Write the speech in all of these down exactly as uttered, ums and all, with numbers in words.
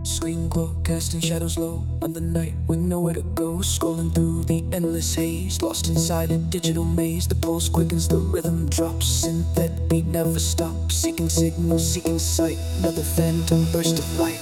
Screen glow, casting shadows low on the night with nowhere to go. Scrolling through the endless haze, lost inside a digital maze. The pulse quickens, the rhythm drops, and that beat never stops. Seeking signal, seeking sight, another phantom burst of light.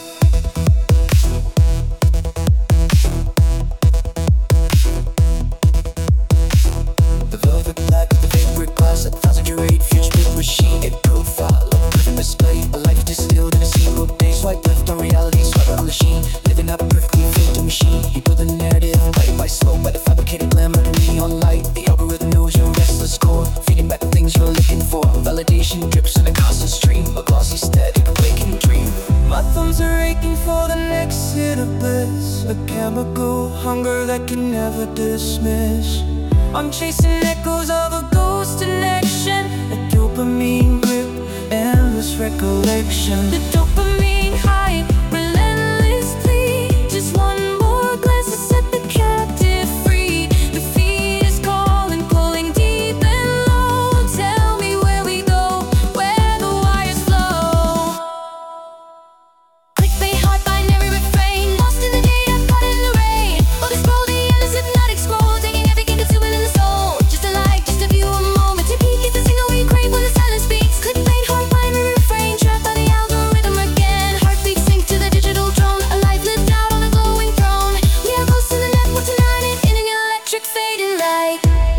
The velvet black of the favorite glass, a thousand curate future machine, a profile, a perfect display, a life distilled in a single day. Swipe left on reality, swipe right on the sheen, living up perfectly fit the machine. You build a narrative, light by slow, by the fabricated glamour, neon light. The algorithm knows your restless core, feeding back the things you're looking for. Validation drips in a constant stream, a glossy static waking dream. My thumbs are aching for the next hit of bliss, a chemical hunger that can never dismiss. I'm chasing echoes of a ghost connection, a dopamine grip, endless recollection. The dopamine high, relentlessly. Just one more glance to set the captive free. The feed is calling, pulling deep and low. Tell me where we go, where the wires flow. Clickbait, hard binary refrain, lost in the data, caught in the rain. Oh, the scroll, the endless hypnotic scroll, taking everything, consuming in the soul. Just a like, just a view, a moment to peek. It's the signal we crave when the silence speaks. Clickbait, hard binary refrain, trapped by the algorithm again. Heartbeat sync to the digital drone, a life lived out on a glowing throne. We are ghosts in the network tonight, in an electric fading light.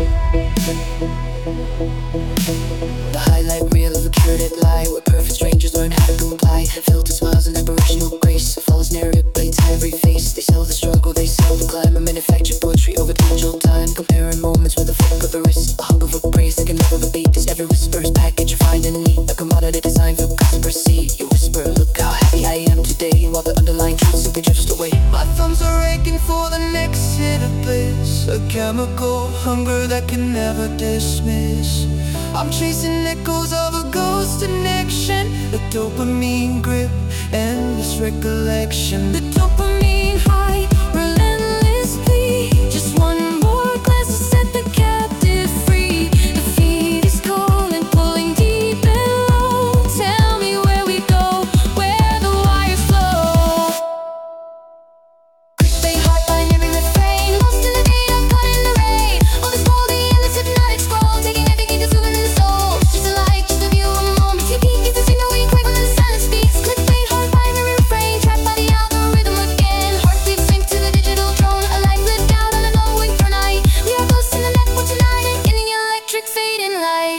The highlight reel of a curated lie, where perfect strangers learn how to comply. Filter smiles and aberrational grace, a flawless narrative plates every face. They sell the struggle, they sell the climb, a manufactured poetry over digital time. Comparing moments with a flick of the wrist, a hunger for praise that can never be beat. This every whisper's package you find in a need, a commodity designed for conspiracy. You whisper, look how happy I am today, while the underlying truth simply drifts away. My thumbs are aching for the next hit of bliss, a chemical hunger that can never dismiss. I'm chasing echoes of a ghost connection, a dopamine grip, endless recollection. The dopamine high, relentlessly. Just one more glance to set the captive free. The feed is calling, pulling deep and low. Tell me where we go, where the wires flow. Clickbait, hard binary refrain, lost in the data, caught in the rain. Oh, the scroll, the endless hypnotic scroll, taking everything, consuming in the soul. Just a like, just a view, a moment to peek. It's a signal we crave when the silence speaks. Clickbait, hard binary refrain, trapped by the algorithm again. Heartbeat sync to the digital drone, a life lived out on a glowing throne. We are ghosts in the network tonight, in the electric fading light.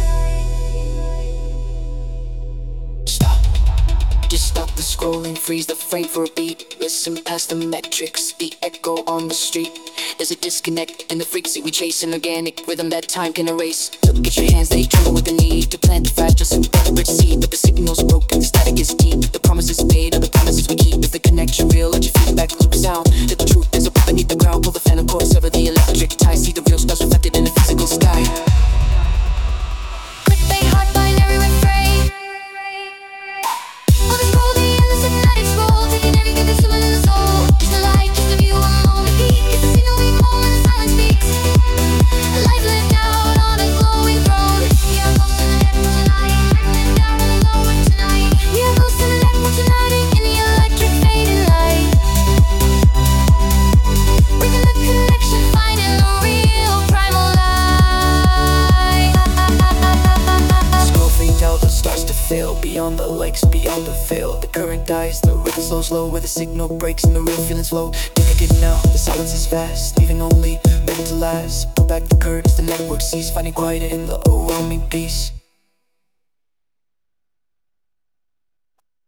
Stop, just stop the scrolling, freeze the frame for a beat. Listen past the metrics, the echo on the street. There's a disconnect in the frequency we chase, an organic rhythm that time can erase. Look at your hands, they tremble with the need to plant the fragile symbolic seed. But the signal's broken, the static is deep. The promises made are the promises we keep. If the connection real, let your feedback loop sound. That the truth is up beneath the ground. Pull the phantom cord, sever the electric tie. See the real stars reflected in the physical sky. Clickbait, hard binary refrain. Oh, the scroll, the endless hypnotic scroll, taking everything, consuming in the soul. Just a light, just a view, a moment peek. It's the signal we call when the silence speaks. A life lived out on a glowing throne. We are ghosts in the network tonight, lived out on a glowing tonight. We are ghosts in the network tonight, in the electric fading light. Breaking the connection, finding the real primal light. Scroll fade out, the stars to fail, beyond the likes, beyond the veil. The current dies, the rhythm slows low, where the signal breaks and the real feelings flow. Take it now, the silence is vast, leaving only meant to last. Pull back the curtains, the network cease, finding quiet in the overwhelming peace.